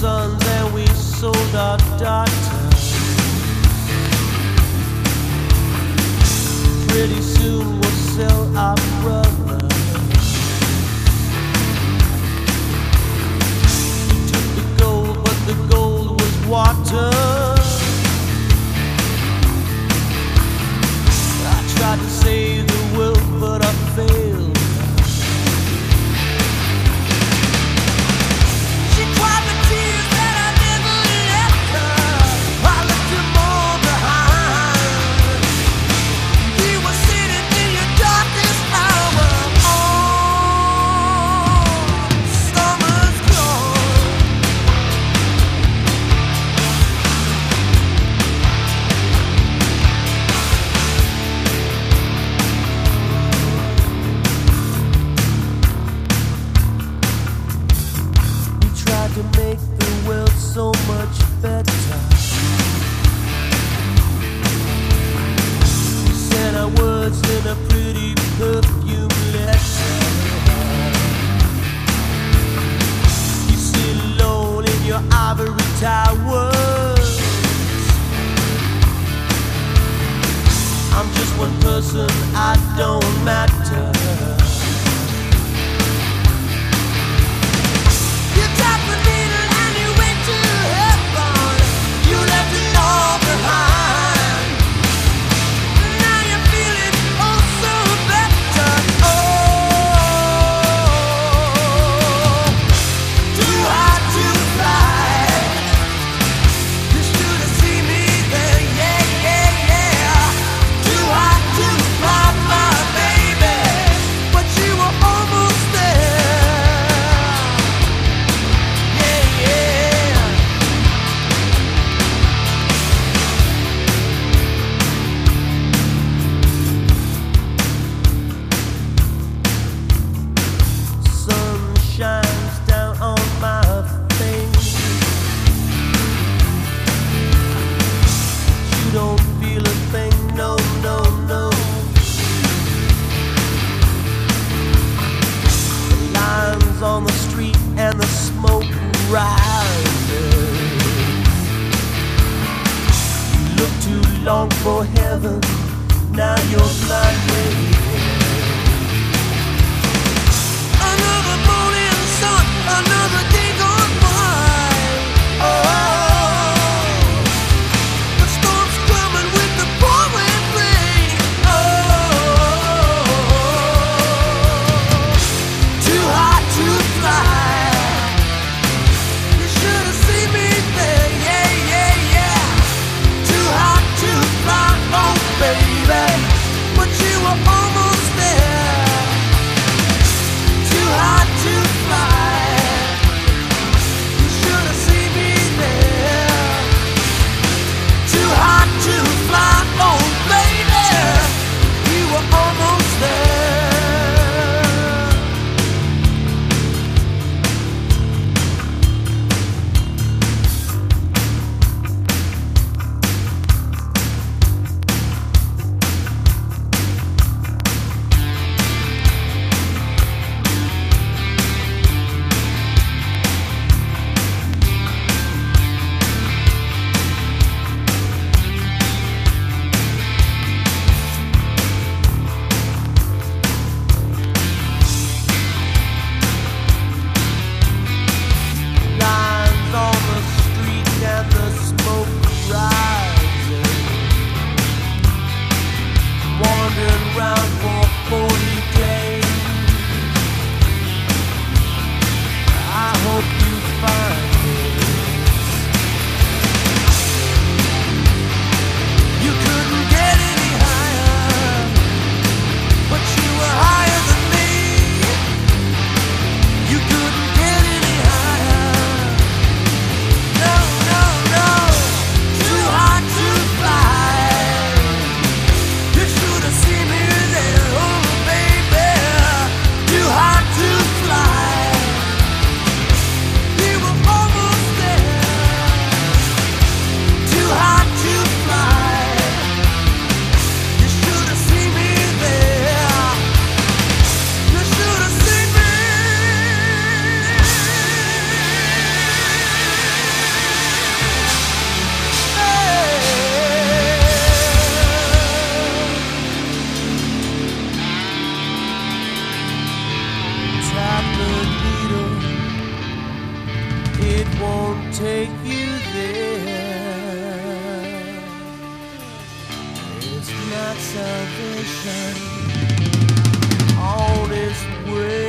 sons and we sold our daughters. Pretty soon we'll sell our brothers. We took the gold, but the gold was water. I tried to save the world, but I failed. To make the world so much better. We sent our words in a pretty perfume letter. You sit alone in your ivory towers. I'm just one person, I don't matter. On the street and the smoke rises. You look too long for heaven, now you're blind waiting. Another morning sun, another day gone by. Oh, the storm's coming with the pouring rain. Oh, too hot to fly. You should have seen me there, yeah, yeah, yeah. Too hot to fly, oh baby, but you were almost won't take you there. It's not salvation on its way.